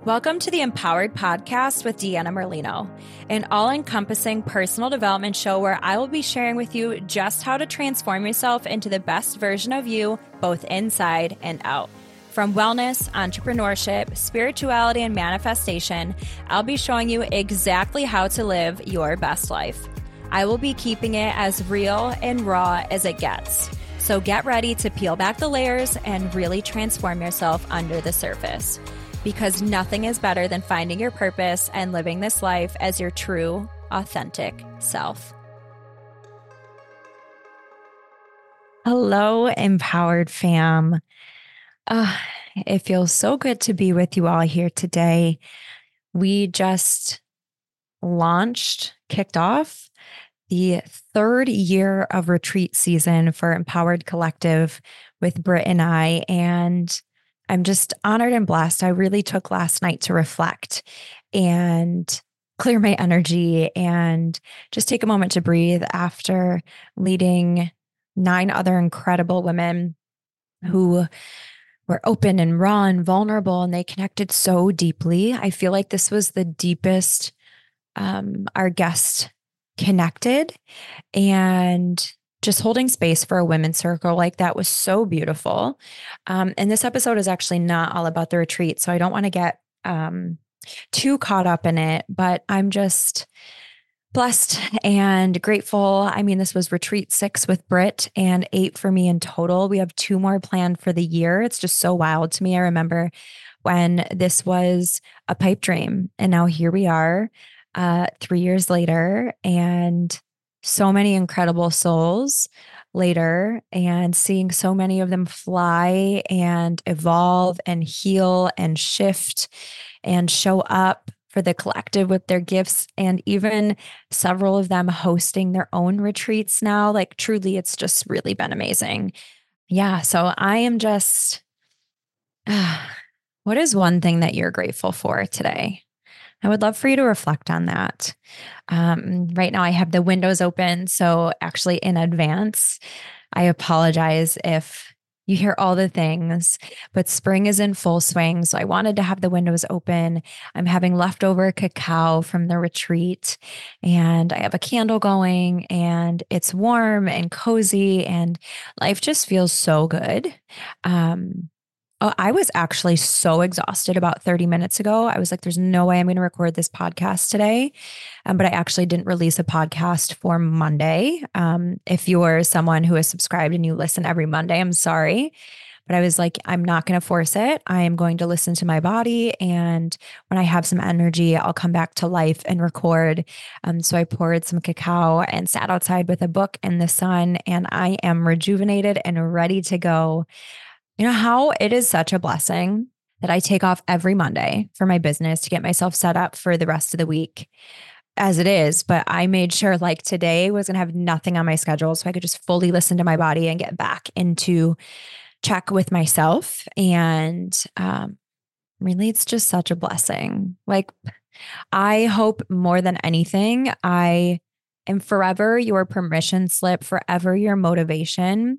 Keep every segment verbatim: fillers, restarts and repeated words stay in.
Welcome to the Empowered Podcast with Deanna Merlino, an all-encompassing personal development show where I will be sharing with you just how to transform yourself into the best version of you, both inside and out. From wellness, entrepreneurship, spirituality, and manifestation, I'll be showing you exactly how to live your best life. I will be keeping it as real and raw as it gets. So get ready to peel back the layers and really transform yourself under the surface. Because nothing is better than finding your purpose and living this life as your true, authentic self. Hello, Empowered fam. Uh, it feels so good to be with you all here today. We just launched, kicked off the third year of retreat season for Empowered Collective with Britt and I, and I'm just honored and blessed. I really took last night to reflect and clear my energy and just take a moment to breathe after leading nine other incredible women who were open and raw and vulnerable, and they connected so deeply. I feel like this was the deepest um, our guest connected, and just holding space for a women's circle like that was so beautiful. Um, and this episode is actually not all about the retreat, so I don't want to get um, too caught up in it, but I'm just blessed and grateful. I mean, this was retreat six with Britt and eight for me in total. We have two more planned for the year. It's just so wild to me. I remember when this was a pipe dream, and now here we are uh, three years later, and so many incredible souls later, and seeing so many of them fly and evolve and heal and shift and show up for the collective with their gifts, and even several of them hosting their own retreats now. Like truly, it's just really been amazing. Yeah. So I am just, uh, what is one thing that you're grateful for today? I would love for you to reflect on that. Um, right now I have the windows open. So actually in advance, I apologize if you hear all the things, but spring is in full swing. So I wanted to have the windows open. I'm having leftover cacao from the retreat, and I have a candle going, and it's warm and cozy, and life just feels so good. Um, Oh, I was actually so exhausted about thirty minutes ago. I was like, there's no way I'm going to record this podcast today. Um, but I actually didn't release a podcast for Monday. Um, if you're someone who is subscribed and you listen every Monday, I'm sorry. But I was like, I'm not going to force it. I am going to listen to my body. And when I have some energy, I'll come back to life and record. Um, so I poured some cacao and sat outside with a book in the sun, and I am rejuvenated and ready to go. You know how it is such a blessing that I take off every Monday for my business to get myself set up for the rest of the week as it is. But I made sure like today was going to have nothing on my schedule, so I could just fully listen to my body and get back into check with myself. And um, really, it's just such a blessing. Like, I hope more than anything, I am forever your permission slip, forever your motivation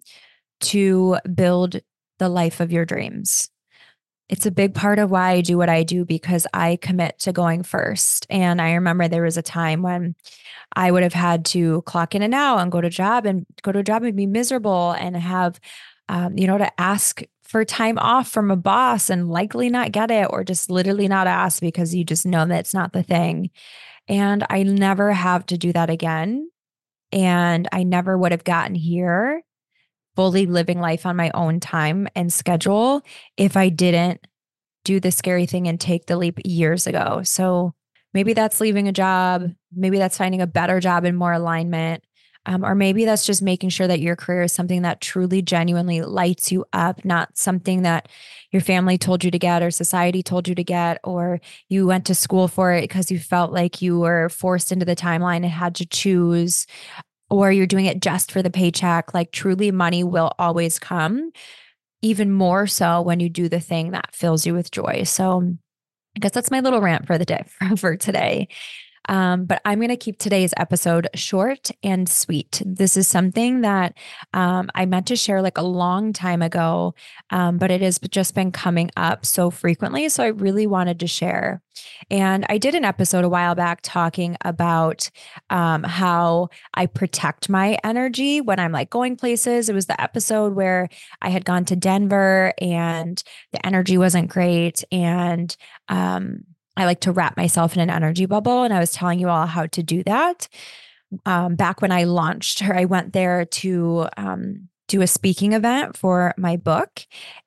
to build the life of your dreams. It's a big part of why I do what I do, because I commit to going first. And I remember there was a time when I would have had to clock in and out and go to job and go to a job and be miserable and have, um, you know, to ask for time off from a boss and likely not get it, or just literally not ask because you just know that it's not the thing. And I never have to do that again. And I never would have gotten here fully living life on my own time and schedule if I didn't do the scary thing and take the leap years ago. So maybe that's leaving a job. Maybe that's finding a better job and more alignment. Um, or maybe that's just making sure that your career is something that truly, genuinely lights you up, not something that your family told you to get or society told you to get, or you went to school for it because you felt like you were forced into the timeline and had to choose, or you're doing it just for the paycheck. Like truly, money will always come, even more so when you do the thing that fills you with joy. So I guess that's my little rant for the day for today. Um, but I'm going to keep today's episode short and sweet. This is something that um, I meant to share like a long time ago, um, but it has just been coming up so frequently. So I really wanted to share. And I did an episode a while back talking about um, how I protect my energy when I'm like going places. It was the episode where I had gone to Denver and the energy wasn't great. And um, I like to wrap myself in an energy bubble. And I was telling you all how to do that. Um, back when I launched her, I went there to um, do a speaking event for my book.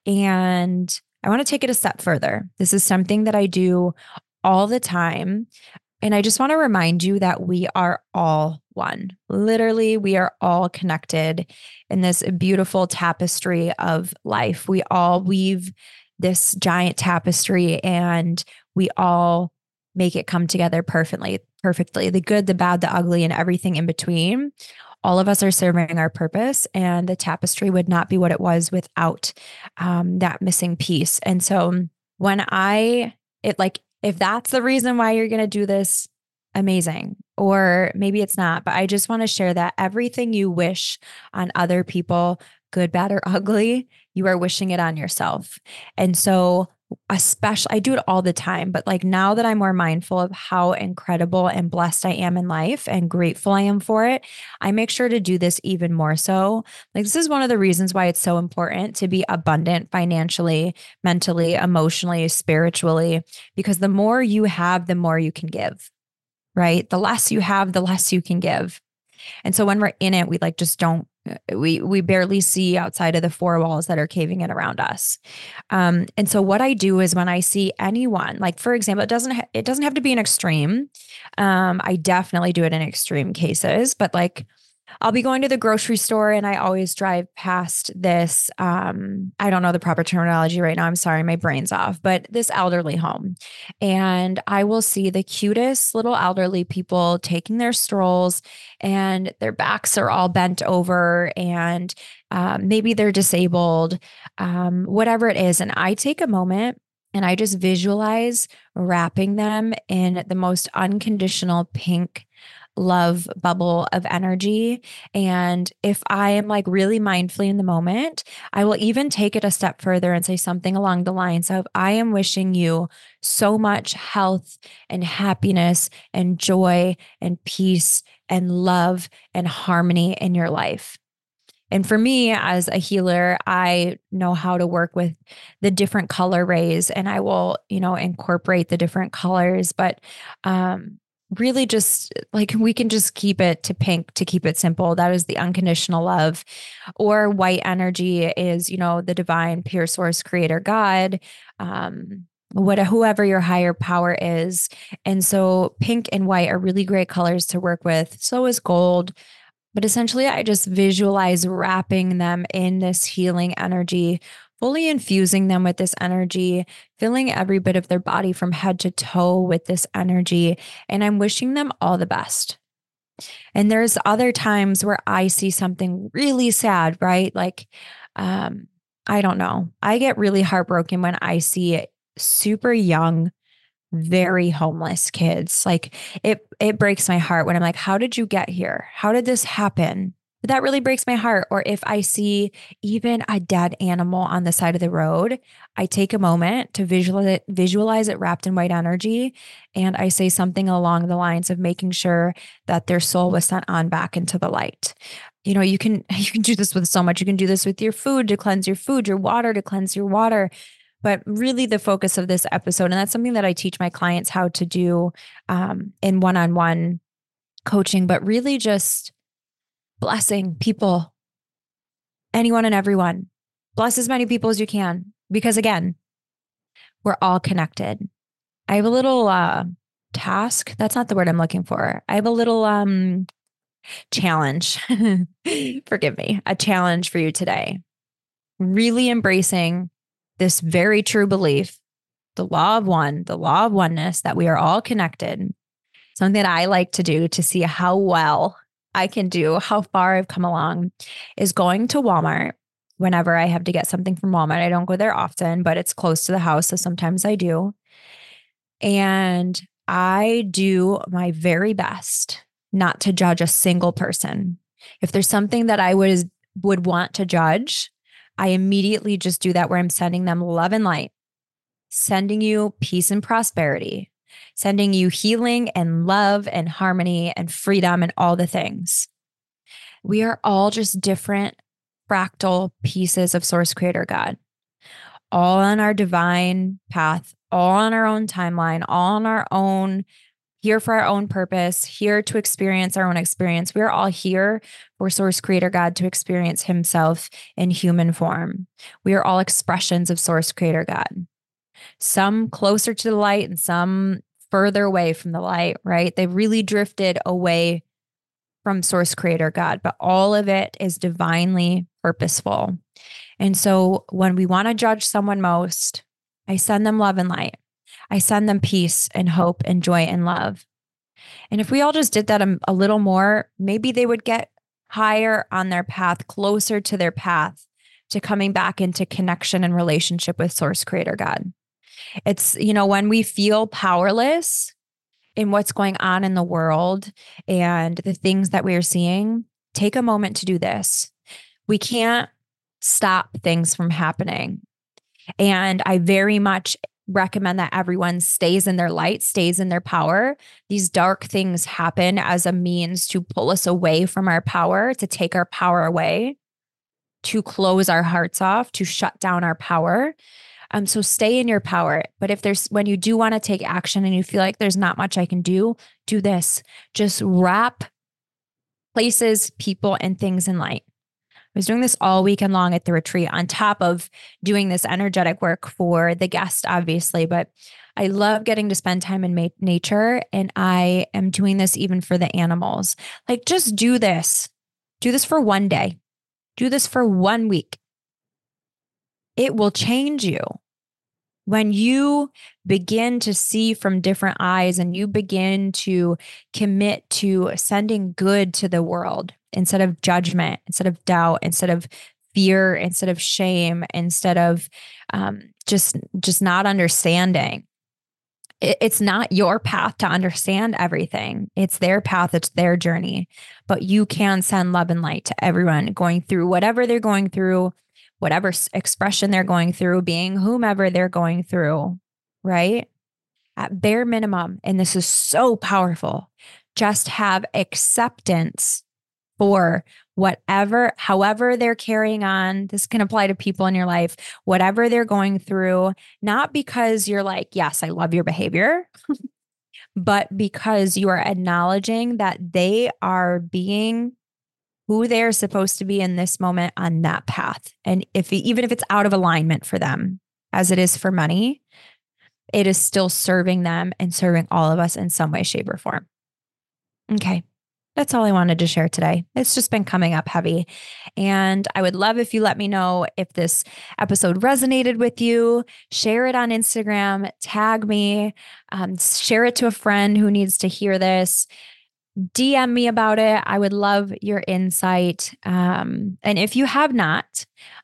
And I want to take it a step further. This is something that I do all the time. And I just want to remind you that we are all one. Literally, we are all connected in this beautiful tapestry of life. We all weave this giant tapestry and we all make it come together perfectly, perfectly. The good, the bad, the ugly, and everything in between. All of us are serving our purpose, and the tapestry would not be what it was without um, that missing piece. And so when I, it like, if that's the reason why you're going to do this, amazing. Or maybe it's not, but I just want to share that everything you wish on other people, good, bad, or ugly, you are wishing it on yourself. And so especially, I do it all the time, but like now that I'm more mindful of how incredible and blessed I am in life and grateful I am for it, I make sure to do this even more so. Like, this is one of the reasons why it's so important to be abundant financially, mentally, emotionally, spiritually, because the more you have, the more you can give, right? The less you have, the less you can give. And so when we're in it, we like just don't, we we barely see outside of the four walls that are caving in around us. Um, and so what I do is when I see anyone, like for example, it doesn't ha- it doesn't have to be an extreme. Um, I definitely do it in extreme cases, but like I'll be going to the grocery store and I always drive past this. Um, I don't know the proper terminology right now. I'm sorry, my brain's off, but this elderly home. And I will see the cutest little elderly people taking their strolls and their backs are all bent over and um, maybe they're disabled, um, whatever it is. And I take a moment and I just visualize wrapping them in the most unconditional pink love bubble of energy. And if I am like really mindfully in the moment, I will even take it a step further and say something along the lines of, I am wishing you so much health and happiness and joy and peace and love and harmony in your life. And for me, as a healer, I know how to work with the different color rays and I will, you know, incorporate the different colors. But um, really just like we can just keep it to pink to keep it simple. That is the unconditional love. Or white energy is, you know, the divine pure source creator God. Um, what whoever your higher power is. And so pink and white are really great colors to work with. So is gold. But essentially, I just visualize wrapping them in this healing energy, fully infusing them with this energy, filling every bit of their body from head to toe with this energy. And I'm wishing them all the best. And there's other times where I see something really sad, right? Like, um, I don't know. I get really heartbroken when I see super young, very homeless kids. Like it it breaks my heart when I'm like, how did you get here? How did this happen? But that really breaks my heart. Or if I see even a dead animal on the side of the road, I take a moment to visualize it, visualize it wrapped in white energy. And I say something along the lines of making sure that their soul was sent on back into the light. You know, you can you can do this with so much. You can do this with your food to cleanse your food, your water to cleanse your water. But really the focus of this episode, and that's something that I teach my clients how to do um, in one-on-one coaching, but really just blessing people, anyone and everyone. Bless as many people as you can, because again, we're all connected. I have a little uh, task. That's not the word I'm looking for. I have a little um, challenge. Forgive me. A challenge for you today. Really embracing this very true belief, the law of one, the law of oneness, that we are all connected. Something that I like to do to see how well I can do, how far I've come along, is going to Walmart whenever I have to get something from Walmart. I don't go there often, but it's close to the house, so sometimes I do. And I do my very best not to judge a single person. If there's something that I was, would want to judge, I immediately just do that where I'm sending them love and light, sending you peace and prosperity, sending you healing and love and harmony and freedom and all the things. We are all just different fractal pieces of Source Creator God, all on our divine path, all on our own timeline, all on our own, here for our own purpose, here to experience our own experience. We're all here for Source Creator God to experience himself in human form. We are all expressions of Source Creator God, some closer to the light and some further away from the light, right? They really drifted away from Source Creator God, but all of it is divinely purposeful. And so when we want to judge someone most, I send them love and light. I send them peace and hope and joy and love. And if we all just did that a, a little more, maybe they would get higher on their path, closer to their path to coming back into connection and relationship with Source Creator God. It's, you know, when we feel powerless in what's going on in the world and the things that we are seeing, take a moment to do this. We can't stop things from happening. And I very much recommend that everyone stays in their light, stays in their power. These dark things happen as a means to pull us away from our power, to take our power away, to close our hearts off, to shut down our power. Um, so stay in your power. But if there's, when you do want to take action and you feel like there's not much I can do, do this. Just wrap places, people, and things in light. I was doing this all weekend long at the retreat on top of doing this energetic work for the guest, obviously, but I love getting to spend time in ma- nature. And I am doing this even for the animals. Like, just do this. Do this for one day. Do this for one week. It will change you. When you begin to see from different eyes and you begin to commit to sending good to the world instead of judgment, instead of doubt, instead of fear, instead of shame, instead of um, just, just not understanding. It, it's not your path to understand everything. It's their path. It's their journey. But you can send love and light to everyone going through whatever they're going through, whatever expression they're going through, being whomever they're going through, right? At bare minimum, and this is so powerful, just have acceptance for whatever, however they're carrying on. This can apply to people in your life, whatever they're going through, not because you're like, yes, I love your behavior, but because you are acknowledging that they are being who they're supposed to be in this moment on that path. And if even if it's out of alignment for them, as it is for many, it is still serving them and serving all of us in some way, shape, or form. Okay. That's all I wanted to share today. It's just been coming up heavy. And I would love if you let me know if this episode resonated with you. Share it on Instagram, tag me, um, share it to a friend who needs to hear this. D M me about it. I would love your insight. Um, and if you have not,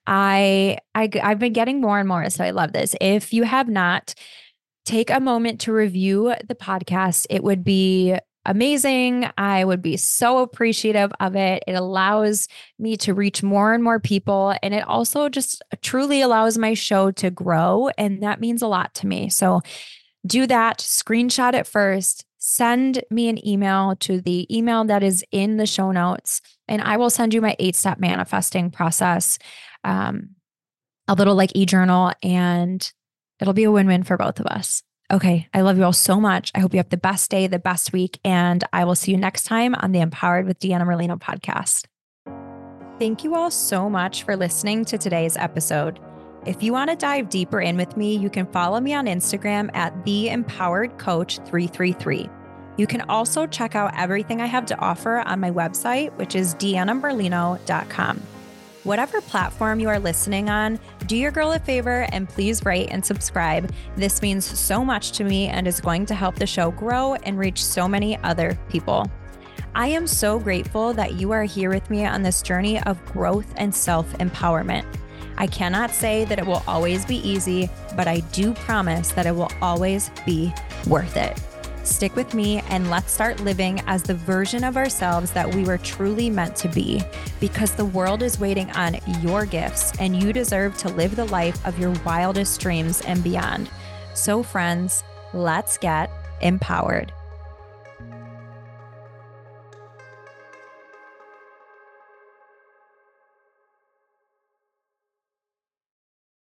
I, I, I've been getting more and more, so I love this. If you have not, take a moment to review the podcast. It would be amazing. I would be so appreciative of it. It allows me to reach more and more people. And it also just truly allows my show to grow. And that means a lot to me. So do that, screenshot it first, send me an email to the email that is in the show notes, and I will send you my eight-step manifesting process, um, a little like e-journal, and it'll be a win-win for both of us. Okay. I love you all so much. I hope you have the best day, the best week, and I will see you next time on the Empowered with Deanna Merlino podcast. Thank you all so much for listening to today's episode. If you want to dive deeper in with me, you can follow me on Instagram at the empowered coach three three three. You can also check out everything I have to offer on my website, which is deanna merlino dot com. Whatever platform you are listening on, do your girl a favor and please rate and subscribe. This means so much to me and is going to help the show grow and reach so many other people. I am so grateful that you are here with me on this journey of growth and self-empowerment. I cannot say that it will always be easy, but I do promise that it will always be worth it. Stick with me and let's start living as the version of ourselves that we were truly meant to be, because the world is waiting on your gifts and you deserve to live the life of your wildest dreams and beyond. So friends, let's get empowered.